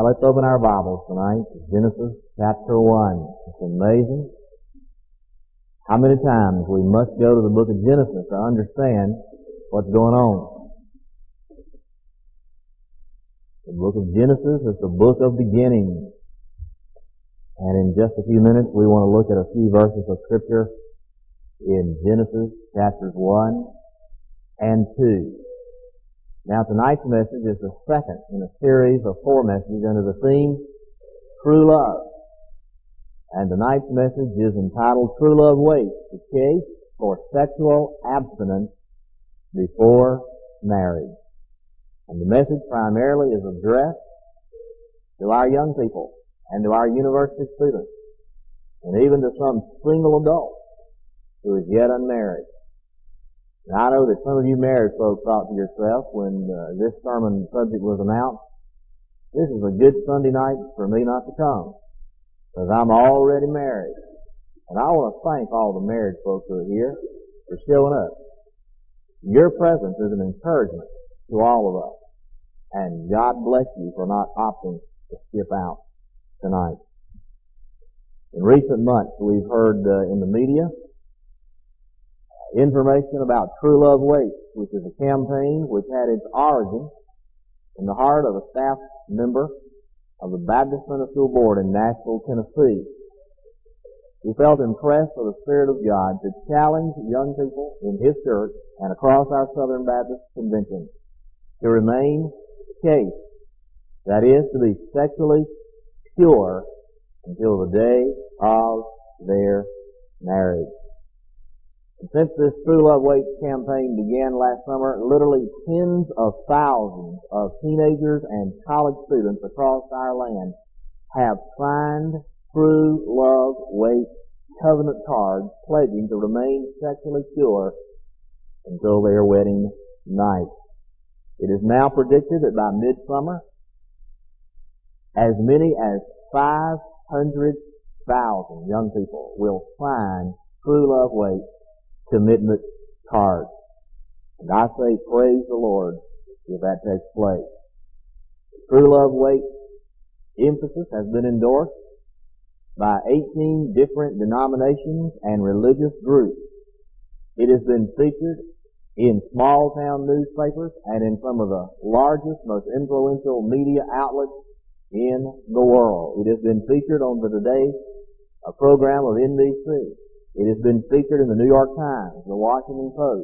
let's open our Bibles tonight to Genesis chapter 1. It's amazing how many times we must go to the book of Genesis to understand what's going on. The book of Genesis is the book of beginnings. And in just a few minutes we want to look at a few verses of Scripture in Genesis chapters 1 and 2. Now tonight's message is the second in a series of 4 messages under the theme, True Love. And tonight's message is entitled, True Love Waits, the Case for Sexual Abstinence Before Marriage. And the message primarily is addressed to our young people and to our university students, and even to some single adult who is yet unmarried. Now, I know that some of you married folks thought to yourself when this sermon subject was announced, this is a good Sunday night for me not to come, because I'm already married. And I want to thank all the married folks who are here for showing up. Your presence is an encouragement to all of us, and God bless you for not opting to skip out tonight. In recent months, we've heard in the media information about True Love Waits, which is a campaign which had its origin in the heart of a staff member of the Baptist Sunday School Board in Nashville, Tennessee. He felt impressed with the Spirit of God to challenge young people in his church and across our Southern Baptist Convention to remain chaste, that is, to be sexually pure until the day of their marriage. And since this True Love Waits campaign began last summer, literally tens of thousands of teenagers and college students across our land have signed True Love Waits covenant cards pledging to remain sexually pure until their wedding night. It is now predicted that by midsummer, as many as 500,000 young people will sign True Love Waits commitment cards. And I say praise the Lord if that takes place. True Love Waits emphasis has been endorsed by 18 different denominations and religious groups. It has been featured in small town newspapers and in some of the largest, most influential media outlets in the world. It has been featured on the Today program of NBC. It has been featured in the New York Times, the Washington Post,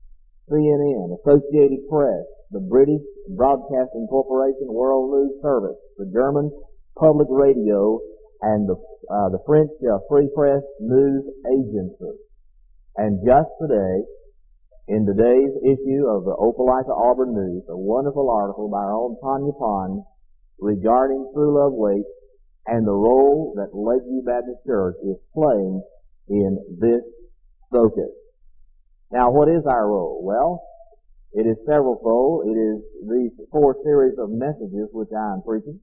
CNN, Associated Press, the British Broadcasting Corporation World News Service, the German Public Radio, and the French Free Press News Agency. And just today, in today's issue of the Opelika Auburn News, a wonderful article by our own Tanya Pond regarding True Love Waits and the role that Lakeview Baptist Church is playing in this focus. Now, what is our role? Well, it is severalfold. It is these 4 series of messages which I am preaching.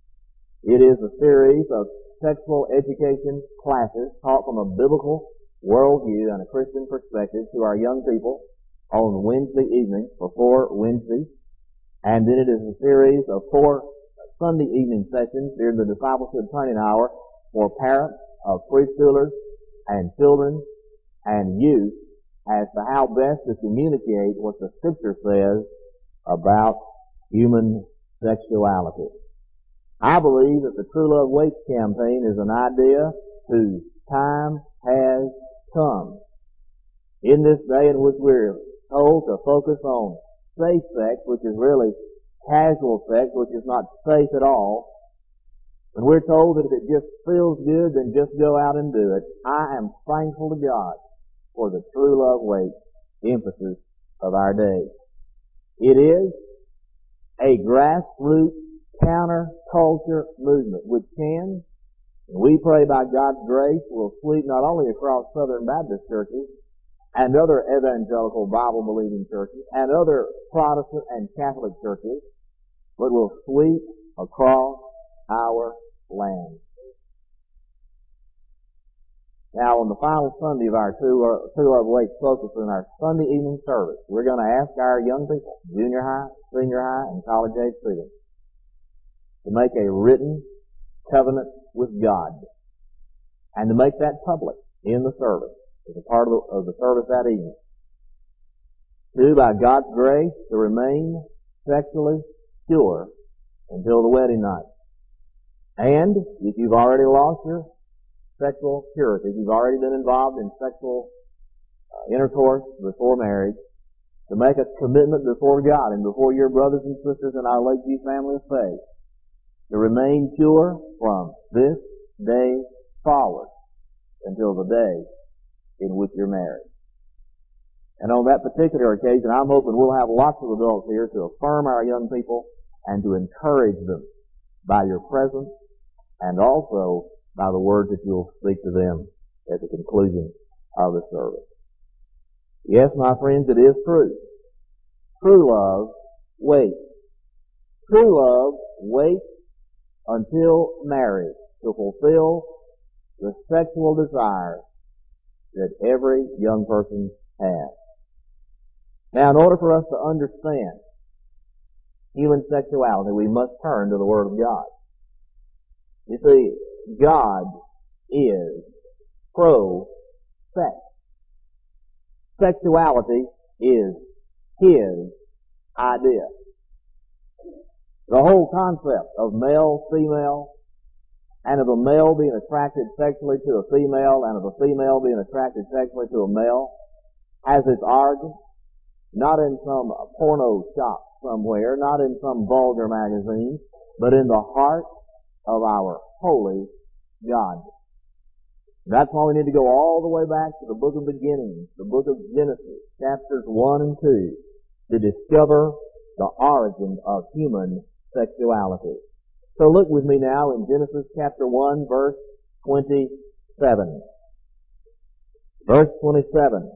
It is a series of sexual education classes taught from a biblical worldview and a Christian perspective to our young people on Wednesday evenings for 4 Wednesdays. And then it is a series of 4 Sunday evening sessions during the discipleship training hour for parents of preschoolers and children and youth as to how best to communicate what the Scripture says about human sexuality. I believe that the True Love Waits campaign is an idea whose time has come. In this day in which we're told to focus on safe sex, which is really casual sex, which is not safe at all, when we're told that if it just feels good, then just go out and do it, I am thankful to God for the True Love Waits emphasis of our day. It is a grassroots counterculture movement which can, and we pray by God's grace, will sweep not only across Southern Baptist churches and other evangelical Bible-believing churches and other Protestant and Catholic churches, but will sweep across our land. Now, on the final Sunday of our True Love Waits focus in our Sunday evening service, we're going to ask our young people, junior high, senior high, and college-age students, to make a written covenant with God and to make that public in the service as a part of the service that evening. 2, by God's grace, to remain sexually pure until the wedding night. And if you've already lost your sexual purity, if you've already been involved in sexual intercourse before marriage, to make a commitment before God and before your brothers and sisters in our Lakeview family of faith to remain pure from this day forward until the day in which you're married. And on that particular occasion, I'm hoping we'll have lots of adults here to affirm our young people and to encourage them by your presence and also by the words that you'll speak to them at the conclusion of the service. Yes, my friends, it is true. True love waits. True love waits until marriage to fulfill the sexual desires that every young person has. Now, in order for us to understand human sexuality, we must turn to the Word of God. You see, God is pro-sex. Sexuality is His idea. The whole concept of male, female, and of a male being attracted sexually to a female, and of a female being attracted sexually to a male, has its origin not in some porno shop somewhere, not in some vulgar magazine, but in the heart of our holy God. That's why we need to go all the way back to the book of beginnings, the book of Genesis, chapters 1 and 2, to discover the origin of human sexuality. So look with me now in Genesis chapter 1, verse 27. Verse 27.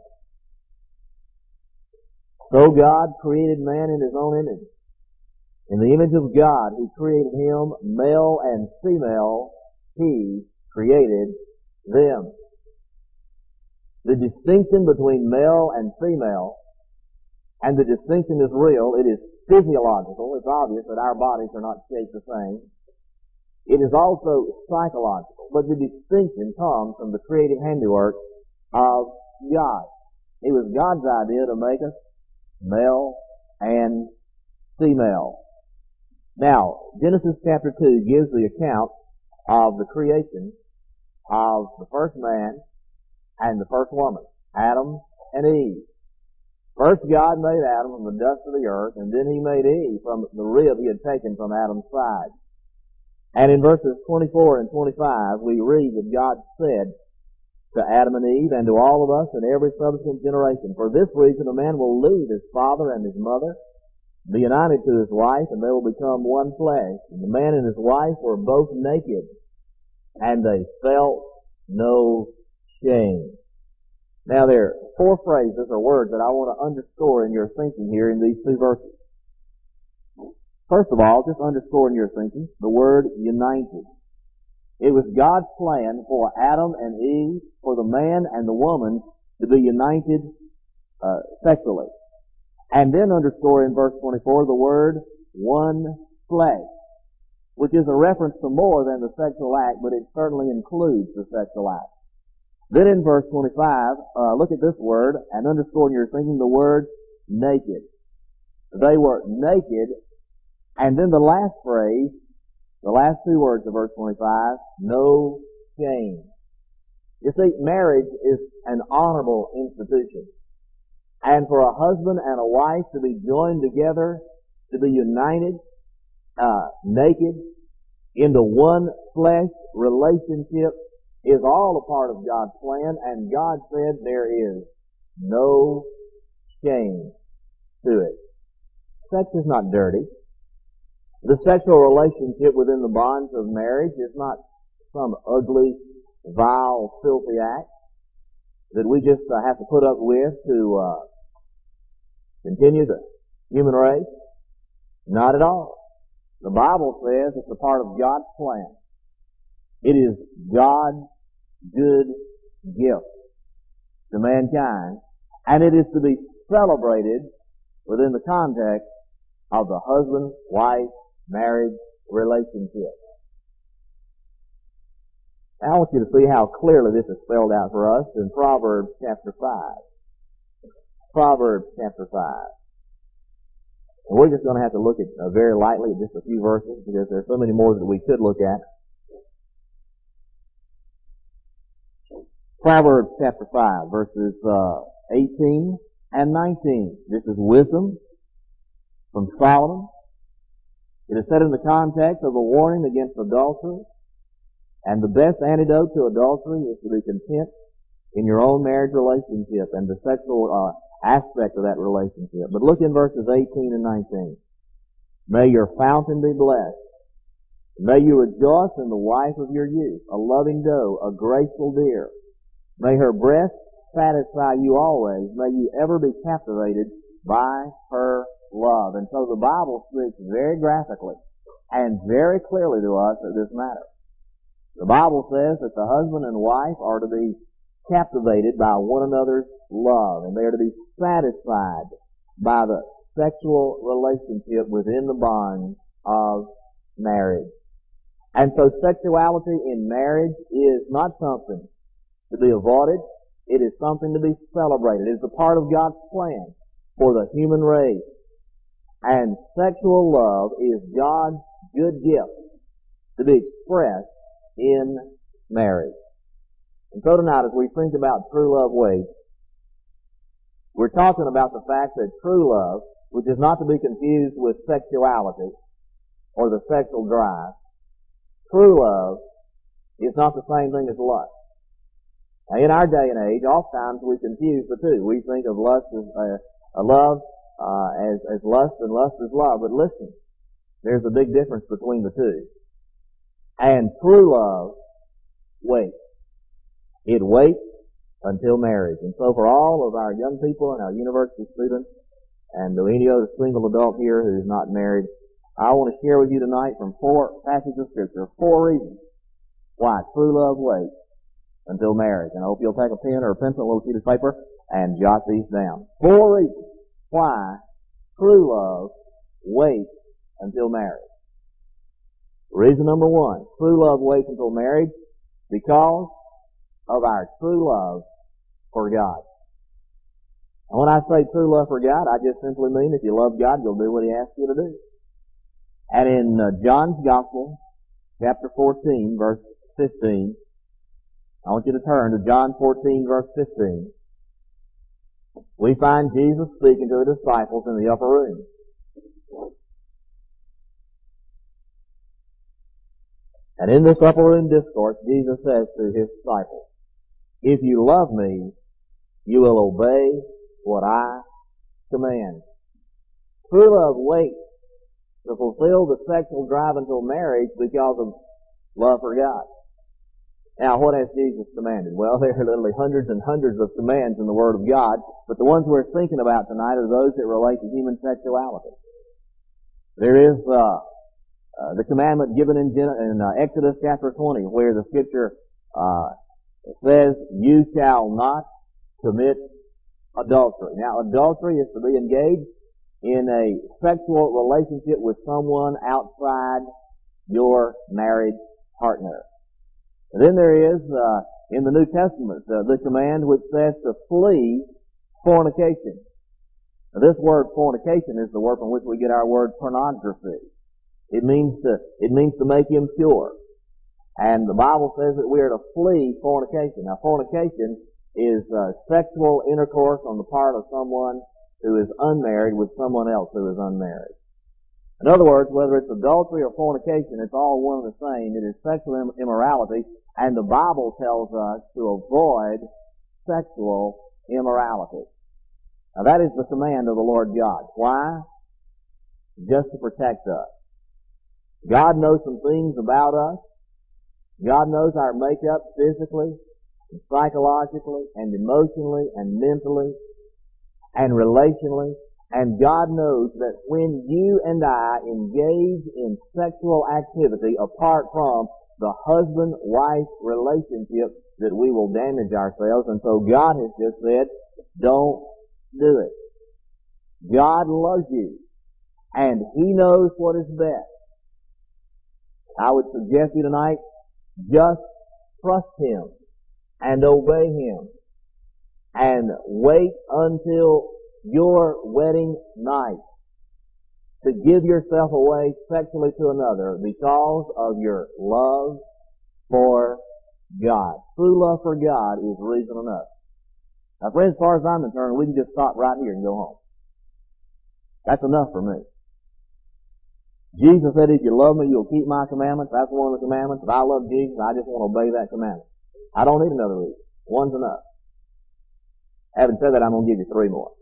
So God created man in His own image. In the image of God, He created him, male and female, He created them. The distinction between male and female, and the distinction is real, it is physiological. It's obvious that our bodies are not shaped the same. It is also psychological, but the distinction comes from the creative handiwork of God. It was God's idea to make us male and female. Now, Genesis chapter 2 gives the account of the creation of the first man and the first woman, Adam and Eve. First, God made Adam from the dust of the earth, and then He made Eve from the rib He had taken from Adam's side. And in verses 24 and 25, we read that God said to Adam and Eve and to all of us in every subsequent generation, "For this reason a man will leave his father and his mother, be united to his wife, and they will become one flesh. And the man and his wife were both naked, and they felt no shame." Now there are 4 phrases or words that I want to underscore in your thinking here in these 2 verses. First of all, just underscore in your thinking the word united. It was God's plan for Adam and Eve, for the man and the woman to be united sexually. And then underscore in verse 24 the word one flesh, which is a reference to more than the sexual act, but it certainly includes the sexual act. Then in verse 25, look at this word and underscore in your thinking the word naked. They were naked, and then the last phrase, the last 2 words of verse 25, no shame. You see, marriage is an honorable institution. And for a husband and a wife to be joined together, to be united, naked, into one flesh relationship is all a part of God's plan, and God said there is no shame to it. Sex is not dirty. The sexual relationship within the bonds of marriage is not some ugly, vile, filthy act that we just have to put up with to continue the human race. Not at all. The Bible says it's a part of God's plan. It is God's good gift to mankind, and it is to be celebrated within the context of the husband-wife marriage relationship. Now I want you to see how clearly this is spelled out for us in Proverbs chapter 5. Proverbs chapter 5. And we're just going to have to look at very lightly at just a few verses because there's so many more that we could look at. Proverbs chapter 5, verses 18 and 19. This is wisdom from Solomon. It is set in the context of a warning against adultery. And the best antidote to adultery is to be content in your own marriage relationship and the sexual aspect of that relationship. But look in verses 18 and 19. May your fountain be blessed. May you rejoice in the wife of your youth, a loving doe, a graceful deer. May her breast satisfy you always. May you ever be captivated by her love. And so the Bible speaks very graphically and very clearly to us of this matter. The Bible says that the husband and wife are to be captivated by one another's love, and they are to be satisfied by the sexual relationship within the bonds of marriage. And so sexuality in marriage is not something to be avoided. It is something to be celebrated. It is a part of God's plan for the human race. And sexual love is God's good gift to be expressed in marriage. And so tonight, as we think about true love waits, we're talking about the fact that true love, which is not to be confused with sexuality or the sexual drive, true love is not the same thing as lust. Now, in our day and age, oftentimes we confuse the two. We think of lust as love as lust, and lust as love. But listen, there's a big difference between the two. And true love waits. It waits until marriage. And so for all of our young people and our university students, and any other single adult here who's not married, I want to share with you tonight from 4 passages of Scripture, 4 reasons why true love waits until marriage. And I hope you'll take a pen or a pencil, a little sheet of paper, and jot these down. 4 reasons why true love waits until marriage. Reason number 1, true love waits until marriage because of our true love for God. And when I say true love for God, I just simply mean if you love God, you'll do what He asks you to do. And in John's Gospel, chapter 14, verse 15, I want you to turn to John 14, verse 15. We find Jesus speaking to the disciples in the upper room. And in this upper room discourse, Jesus says to His disciples, if you love me, you will obey what I command. True love waits to fulfill the sexual drive until marriage because of love for God. Now, what has Jesus commanded? Well, there are literally hundreds and hundreds of commands in the Word of God, but the ones we're thinking about tonight are those that relate to human sexuality. There is the commandment given in Exodus chapter 20, where the Scripture says, you shall not commit adultery. Now, adultery is to be engaged in a sexual relationship with someone outside your married partner. And then there is, in the New Testament, the command which says to flee fornication. Now, this word fornication is the word from which we get our word pornography. It means to make impure. And the Bible says that we are to flee fornication. Now, fornication is sexual intercourse on the part of someone who is unmarried with someone else who is unmarried. In other words, whether it's adultery or fornication, it's all one and the same. It is sexual immorality, and the Bible tells us to avoid sexual immorality. Now, that is the command of the Lord God. Why? Just to protect us. God knows some things about us. God knows our makeup physically, and psychologically, and emotionally, and mentally, and relationally. And God knows that when you and I engage in sexual activity apart from the husband-wife relationship, that we will damage ourselves. And so God has just said, don't do it. God loves you, and He knows what is best. I would suggest to you tonight, just trust Him and obey Him and wait until your wedding night to give yourself away sexually to another because of your love for God. True love for God is reason enough. Now friends, as far as I'm concerned, we can just stop right here and go home. That's enough for me. Jesus said, if you love me, you'll keep my commandments. That's one of the commandments. If I love Jesus, I just want to obey that commandment. I don't need another reason. One's enough. Having said that, I'm going to give you three more.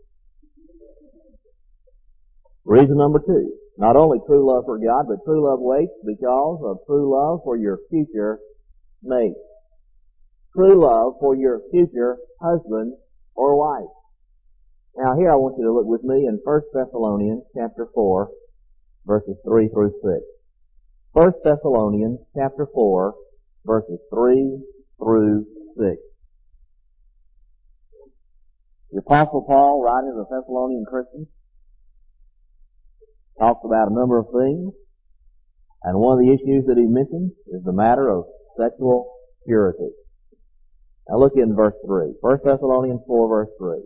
Reason number two. Not only true love for God, but true love waits because of true love for your future mate. True love for your future husband or wife. Now here I want you to look with me in 1 Thessalonians chapter 4, verses 3 through 6. 1 Thessalonians chapter 4, verses 3 through 6. The Apostle Paul, writing to the Thessalonian Christians, talks about a number of things, and one of the issues that he mentions is the matter of sexual purity. Now look in verse 3. 1 Thessalonians 4, verse 3.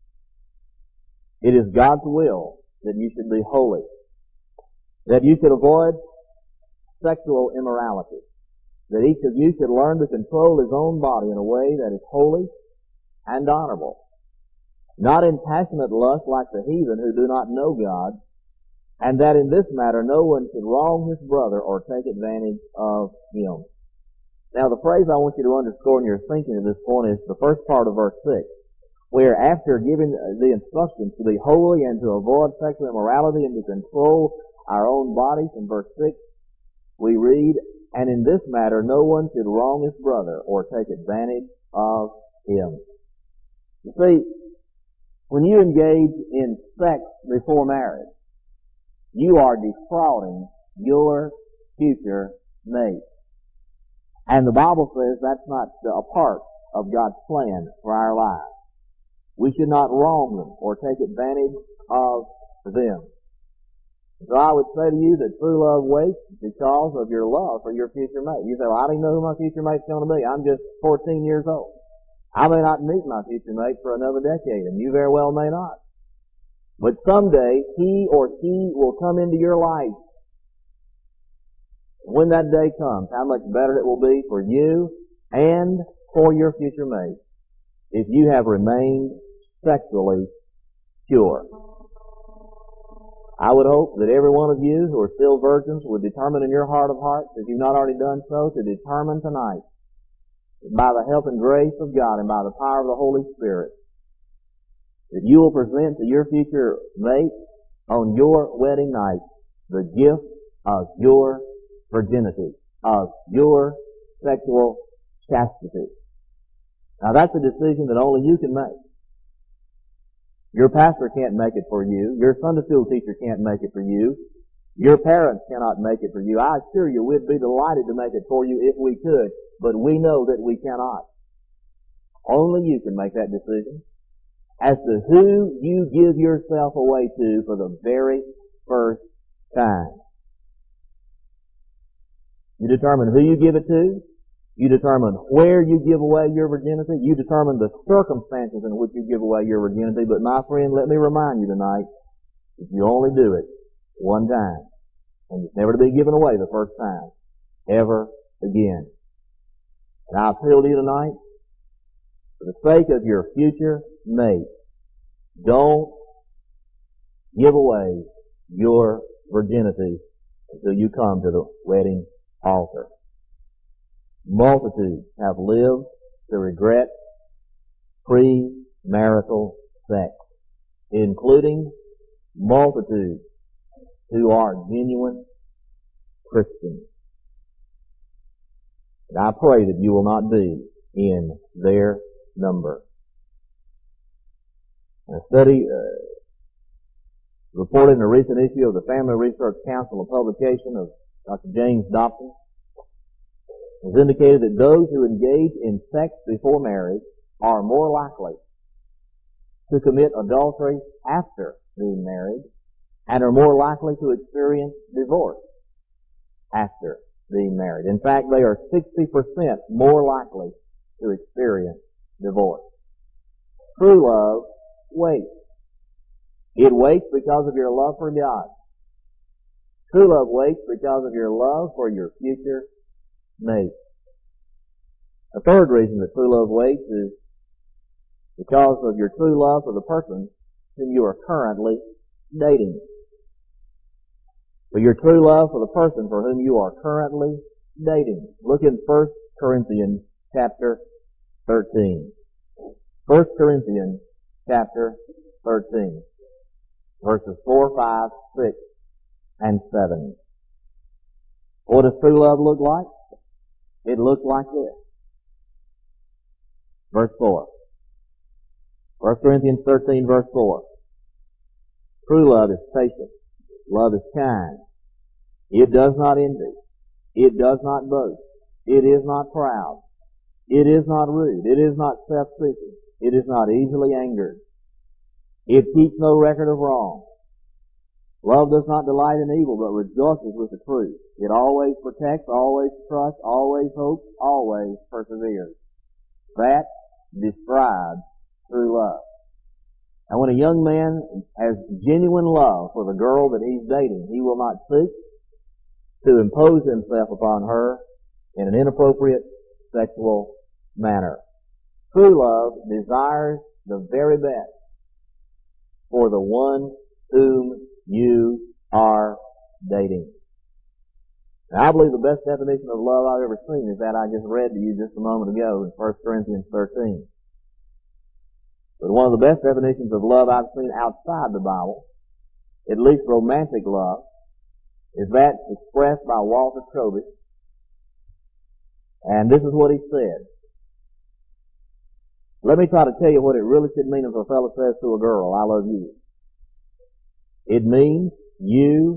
It is God's will that you should be holy, that you should avoid sexual immorality, that each of you should learn to control his own body in a way that is holy and honorable, not in passionate lust like the heathen who do not know God, and that in this matter no one should wrong his brother or take advantage of him. Now the phrase I want you to underscore in your thinking at this point is the first part of verse 6, where after giving the instructions to be holy and to avoid sexual immorality and to control our own bodies, in verse 6, we read, and in this matter no one should wrong his brother or take advantage of him. You see, when you engage in sex before marriage, you are defrauding your future mate. And the Bible says that's not a part of God's plan for our lives. We should not wrong them or take advantage of them. So I would say to you that true love waits because of your love for your future mate. You say, well, I don't even know who my future mate's going to be. I'm just 14 years old. I may not meet my future mate for another decade, and you very well may not. But someday, he or she will come into your life. When that day comes, how much better it will be for you and for your future mate if you have remained sexually pure. I would hope that every one of you who are still virgins would determine in your heart of hearts, if you've not already done so, to determine tonight, by the help and grace of God and by the power of the Holy Spirit, that you will present to your future mate on your wedding night the gift of your virginity, of your sexual chastity. Now that's a decision that only you can make. Your pastor can't make it for you. Your Sunday school teacher can't make it for you. Your parents cannot make it for you. I assure you we'd be delighted to make it for you if we could, but we know that we cannot. Only you can make that decision as to who you give yourself away to for the very first time. You determine who you give it to. You determine where you give away your virginity. You determine the circumstances in which you give away your virginity. But my friend, let me remind you tonight, if you only do it one time, and it's never to be given away the first time, ever again. And I appeal to you tonight, for the sake of your future mate, don't give away your virginity until you come to the wedding altar. Multitudes have lived to regret premarital sex, including multitudes who are genuine Christians. And I pray that you will not be in their number. A study reported in a recent issue of the Family Research Council, a publication of Dr. James Dobson, has indicated that those who engage in sex before marriage are more likely to commit adultery after being married and are more likely to experience divorce after being married. In fact, they are 60% more likely to experience divorce. True love waits. It waits because of your love for God. True love waits because of your love for your future mate. A third reason that true love waits is because of your true love for the person whom you are currently dating. For your true love for the person for whom you are currently dating. Look in 1 Corinthians chapter 13. 1 Corinthians chapter 13. Verses 4, 5, 6, and 7. What does true love look like? It looks like this. Verse 4. 1 Corinthians 13, verse 4. True love is patient. Love is kind. It does not envy. It does not boast. It is not proud. It is not rude. It is not self-seeking. It is not easily angered. It keeps no record of wrong. Love does not delight in evil, but rejoices with the truth. It always protects, always trusts, always hopes, always perseveres. That describes true love. And when a young man has genuine love for the girl that he's dating, he will not seek to impose himself upon her in an inappropriate sexual manner. True love desires the very best for the one whom you are dating. Now, I believe the best definition of love I've ever seen is that I just read to you just a moment ago in 1 Corinthians 13. But one of the best definitions of love I've seen outside the Bible, at least romantic love, is that expressed by Walter Trowbridge. And this is what he said. Let me try to tell you what it really should mean if a fellow says to a girl, I love you. It means you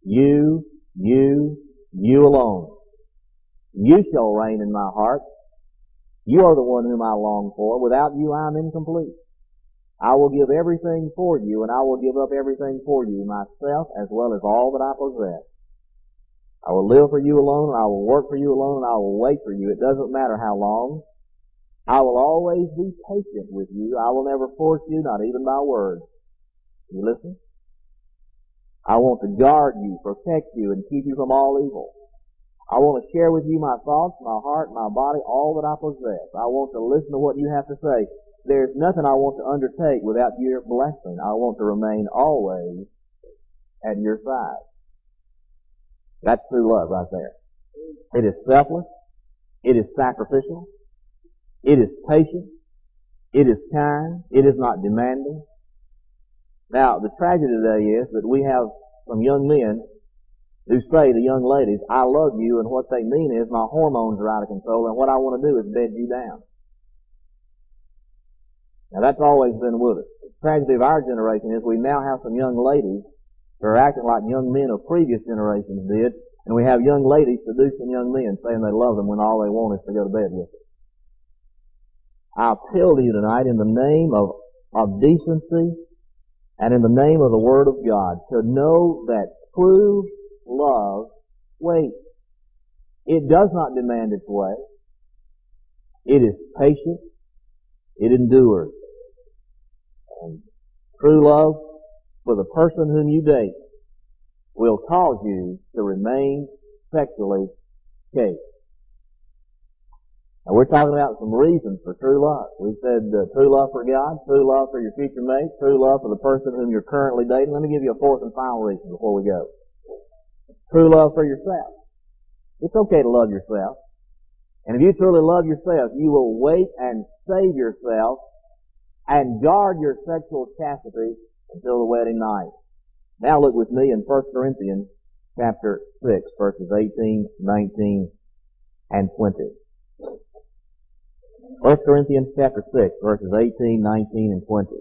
alone. You shall reign in my heart. You are the one whom I long for. Without you, I am incomplete. I will give everything for you, and I will give up everything for you, myself as well as all that I possess. I will live for you alone, and I will work for you alone, and I will wait for you. It doesn't matter how long. I will always be patient with you. I will never force you, not even by words. You listen? I want to guard you, protect you, and keep you from all evil. I want to share with you my thoughts, my heart, my body, all that I possess. I want to listen to what you have to say. There's nothing I want to undertake without your blessing. I want to remain always at your side. That's true love right there. It is selfless. It is sacrificial. It is patient. It is kind. It is not demanding. Now, the tragedy today is that we have some young men who say to young ladies, I love you, and what they mean is my hormones are out of control, and what I want to do is bed you down. Now, that's always been with us. The tragedy of our generation is we now have some young ladies who are acting like young men of previous generations did, and we have young ladies seducing young men saying they love them when all they want is to go to bed with them. I appeal to you tonight in the name of decency and in the name of the Word of God to know that true love waits. It does not demand its way. It is patient. It endures. And true love for the person whom you date will cause you to remain sexually chaste. Now we're talking about some reasons for true love. We said true love for God, true love for your future mate, true love for the person whom you're currently dating. Let me give you a fourth and final reason before we go. True love for yourself. It's okay to love yourself. And if you truly love yourself, you will wait and save yourself and guard your sexual chastity until the wedding night. Now look with me in 1 Corinthians chapter 6, verses 18, 19, and 20. 1 Corinthians chapter 6, verses 18, 19, and 20.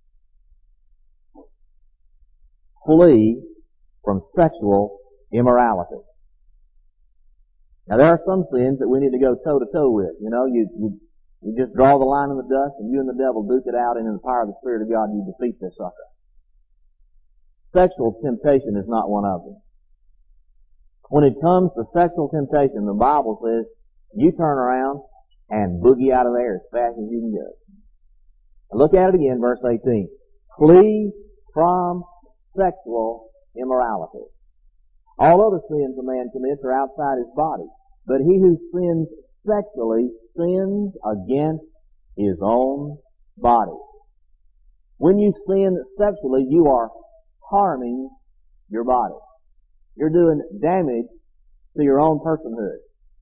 Flee from sexual immorality. Now there are some sins that we need to go toe to toe with. You know, you just draw the line in the dust and you and the devil duke it out, and in the power of the Spirit of God you defeat this sucker. Sexual temptation is not one of them. When it comes to sexual temptation, the Bible says you turn around and boogie out of there as fast as you can go. And look at it again, verse 18. Flee from sexual immorality. All other sins a man commits are outside his body, but he who sins sexually sins against his own body. When you sin sexually, you are harming your body. You're doing damage to your own personhood.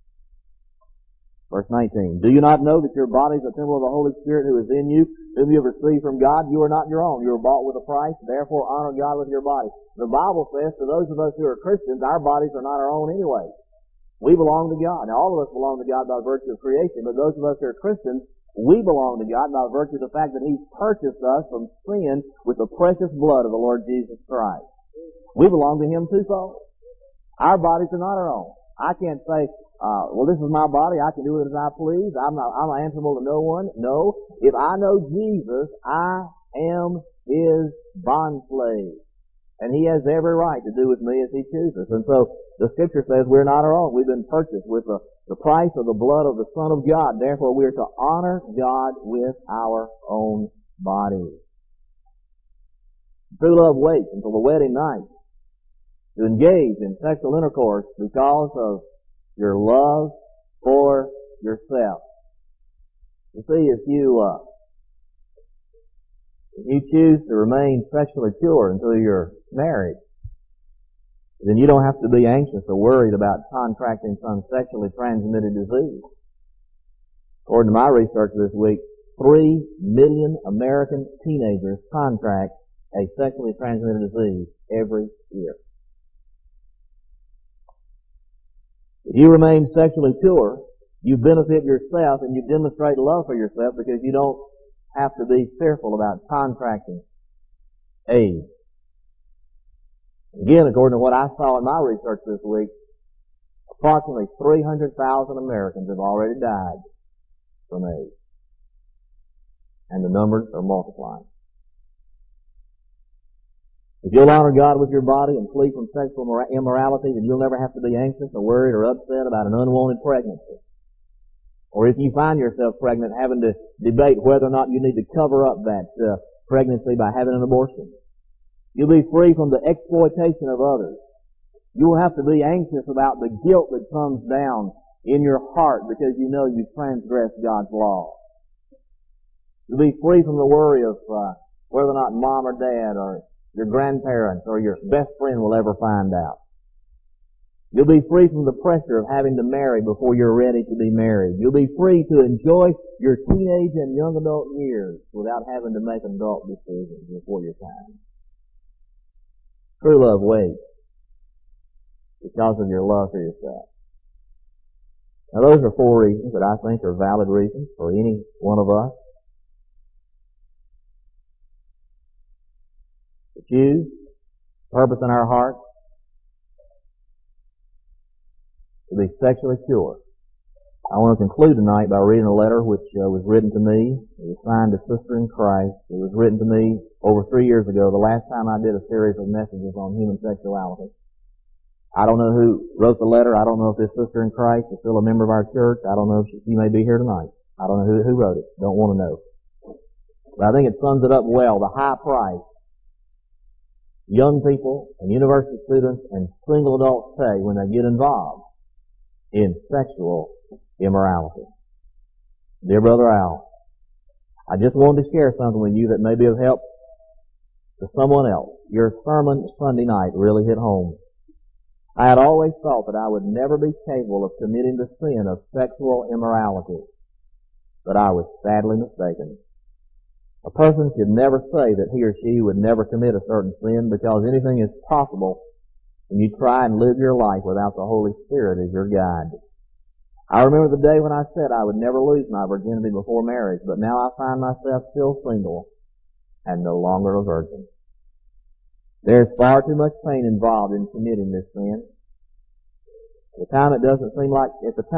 Verse 19. Do you not know that your body is a temple of the Holy Spirit who is in you, whom you have received from God? You are not your own. You are bought with a price. Therefore honor God with your body. The Bible says to those of us who are Christians, our bodies are not our own anyway. We belong to God. Now all of us belong to God by virtue of creation, but those of us who are Christians, we belong to God by virtue of the fact that He's purchased us from sin with the precious blood of the Lord Jesus Christ. We belong to Him twofold. Our bodies are not our own. I can't say, well, this is my body, I can do it as I please, I'm answerable to no one. No. If I know Jesus, I am His bondslave. And He has every right to do with me as He chooses. And so, the Scripture says we're not our own. We've been purchased with the price of the blood of the Son of God. Therefore, we are to honor God with our own bodies. True love waits until the wedding night to engage in sexual intercourse because of your love for yourself. You see, if you choose to remain sexually pure until you're married, then you don't have to be anxious or worried about contracting some sexually transmitted disease. According to my research this week, 3 million American teenagers contract a sexually transmitted disease every year. If you remain sexually pure, you benefit yourself and you demonstrate love for yourself because you don't have to be fearful about contracting AIDS. Again, according to what I saw in my research this week, approximately 300,000 Americans have already died from AIDS. And the numbers are multiplying. If you'll honor God with your body and flee from sexual immorality, then you'll never have to be anxious or worried or upset about an unwanted pregnancy. Or if you find yourself pregnant, having to debate whether or not you need to cover up that pregnancy by having an abortion. You'll be free from the exploitation of others. You won't have to be anxious about the guilt that comes down in your heart because you know you've transgressed God's law. You'll be free from the worry of whether or not mom or dad or your grandparents or your best friend will ever find out. You'll be free from the pressure of having to marry before you're ready to be married. You'll be free to enjoy your teenage and young adult years without having to make adult decisions before your time. True love waits because of your love for yourself. Now those are 4 reasons that I think are valid reasons for any one of us to choose purpose in our hearts to be sexually pure. I want to conclude tonight by reading a letter which was written to me. It was signed a sister in Christ. It was written to me over 3 years ago, the last time I did a series of messages on human sexuality. I don't know who wrote the letter. I don't know if this sister in Christ is still a member of our church. I don't know if she may be here tonight. I don't know who wrote it. Don't want to know. But I think it sums it up well, the high price young people and university students and single adults pay when they get involved in sexual immorality. Dear Brother Al, I just wanted to share something with you that may be of help to someone else. Your sermon Sunday night really hit home. I had always thought that I would never be capable of committing the sin of sexual immorality, but I was sadly mistaken. A person should never say that he or she would never commit a certain sin because anything is possible when you try and live your life without the Holy Spirit as your guide. I remember the day when I said I would never lose my virginity before marriage, but now I find myself still single and no longer a virgin. There's far too much pain involved in committing this sin. At the time it doesn't seem like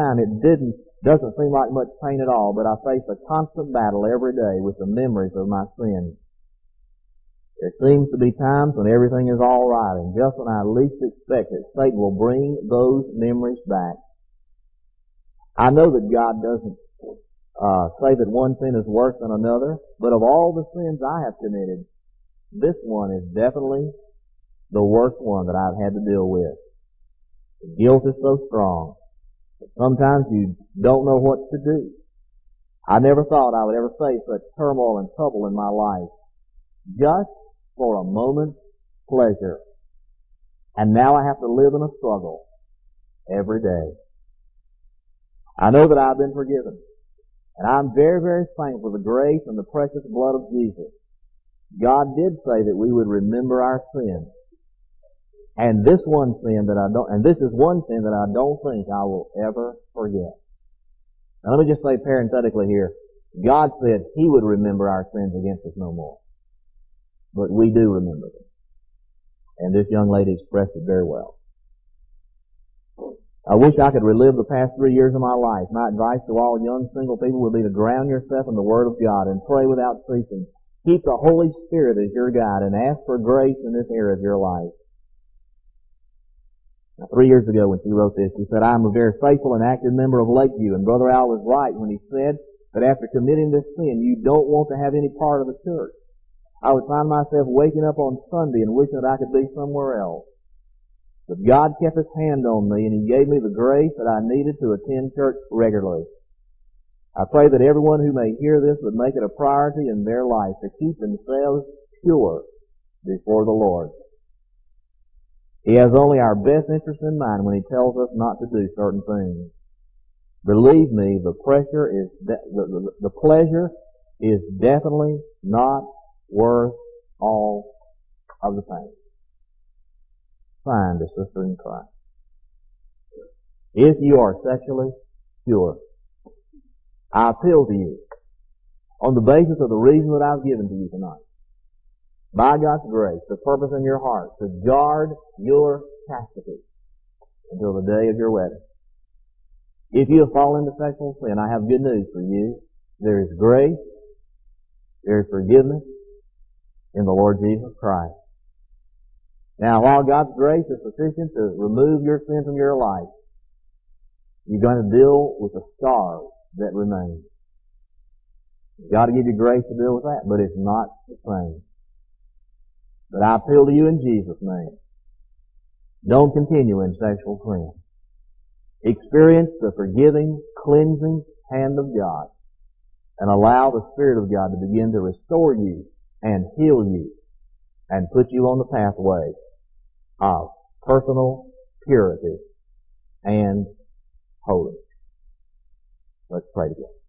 much pain at all, but I face a constant battle every day with the memories of my sin. There seems to be times when everything is all right, and just when I least expect it, Satan will bring those memories back. I know that God doesn't say that one sin is worse than another, but of all the sins I have committed, this one is definitely the worst one that I've had to deal with. The guilt is so strong that sometimes you don't know what to do. I never thought I would ever face such turmoil and trouble in my life, just for a moment's pleasure. And now I have to live in a struggle every day. I know that I've been forgiven. And I'm very, very thankful for the grace and the precious blood of Jesus. God did say that we would remember our sins. And this is one sin that I don't think I will ever forget. Now let me just say parenthetically here, God said He would remember our sins against us no more. But we do remember them. And this young lady expressed it very well. I wish I could relive the past 3 years of my life. My advice to all young single people would be to drown yourself in the Word of God and pray without ceasing. Keep the Holy Spirit as your guide and ask for grace in this area of your life. Now, 3 years ago when she wrote this, she said, I am a very faithful and active member of Lakeview, and Brother Al was right when he said that after committing this sin, you don't want to have any part of the church. I would find myself waking up on Sunday and wishing that I could be somewhere else. But God kept His hand on me, and He gave me the grace that I needed to attend church regularly. I pray that everyone who may hear this would make it a priority in their life to keep themselves pure before the Lord. He has only our best interest in mind when He tells us not to do certain things. Believe me, the pleasure is definitely not worth all of the pain. Find a sister in Christ. If you are sexually pure, I appeal to you on the basis of the reason that I've given to you tonight. By God's grace, the purpose in your heart to guard your chastity until the day of your wedding. If you have fallen into sexual sin, I have good news for you. There is grace, there is forgiveness in the Lord Jesus Christ. Now, while God's grace is sufficient to remove your sin from your life, you're going to deal with the scars that remain. God will give you grace to deal with that, but it's not the same. But I appeal to you in Jesus' name. Don't continue in sexual sin. Experience the forgiving, cleansing hand of God and allow the Spirit of God to begin to restore you and heal you and put you on the pathway of personal purity and holiness. Let's pray together.